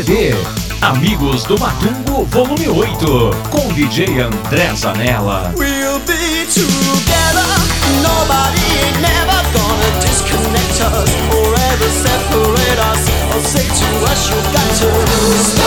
CD. Amigos do Matungo, volume 8, com DJ André Zanella. We'll be together, nobody ain't never gonna disconnect us, or ever separate us, or say to us you got to stay.